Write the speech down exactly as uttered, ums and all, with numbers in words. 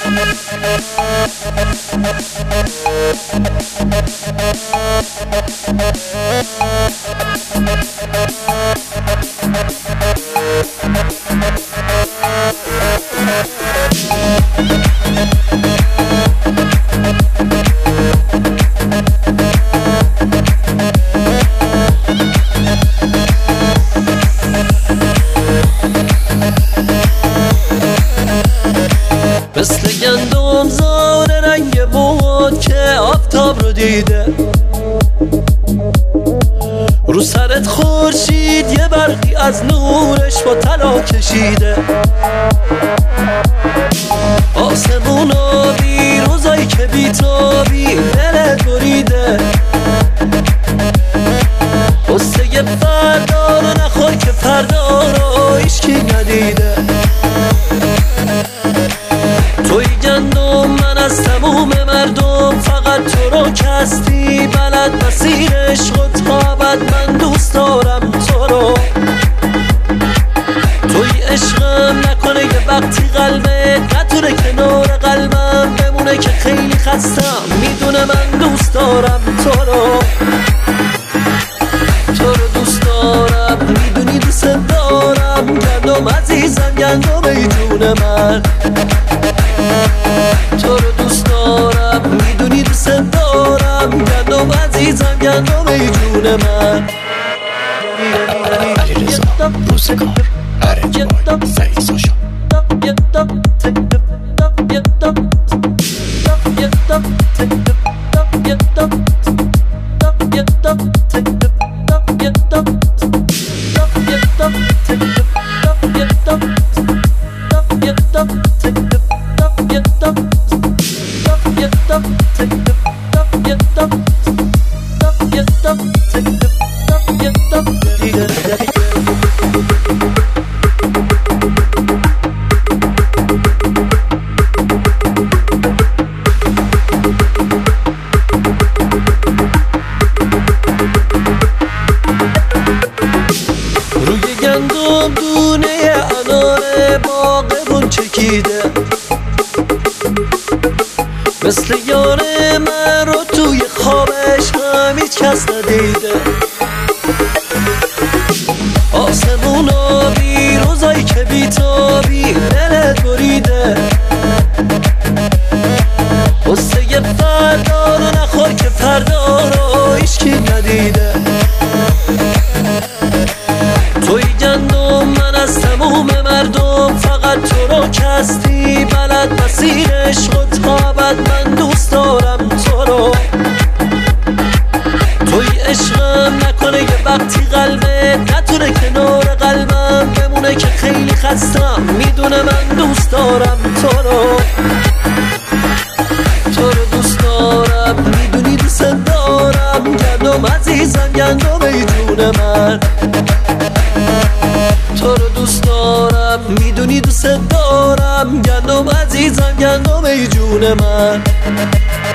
مثل گندم زار رنگ بود که آفتاب رو دیده، رو سرت خورشید یه برقی از نورش با طلا کشیده. آسمون آبی روزایی که بیتابی دلت بریده، قصه یه فردا رو نخور که فردا رو هیچکی ندیده. توی گندم من از تموم مردم، فقط تو رو کستی بلد مسیر عشق و تابت. من دوست دارم تو رو، توی عشقم نکنه یه وقتی قلبت نتونه کنار قلبم بمونه که خیلی خستم. میدونه من دوست دارم تو رو، تو رو دوست دارم، میدونی دوست دارم. گندم عزیزم، گندم ای جون من، تو رو دوست دارم، میدونی دوست دارم. گندم عزیزم، گندم ای جون من. علیرضا روزگار ارنج بای سعید ساشا. روی گندم دونه انار باغبون چکیده، مثل یار من رو توی خوابش هم هیچ کس ندیده. آسمون آبی روزایی که بیتابی دلت بریده، قصه یه فردا رو نخور که فردا رو هیچکی ندیده. توی گندم من از تموم مردم، فقط تو رو کستی بلد مسیر عشق و تابت. من دوست دارم تو رو، توی عشقم نکنه یه وقتی قلبت نتونه کنار قلبم بمونه که خیلی خستم. میدونه من دوست دارم تو رو، تو رو دوست دارم، میدونی دوست دارم. گندم عزیزم، گندم ای جون من، تو رو دوست دارم، میدونی دوست دارم. گندم عزیزم، گندم ای جون من.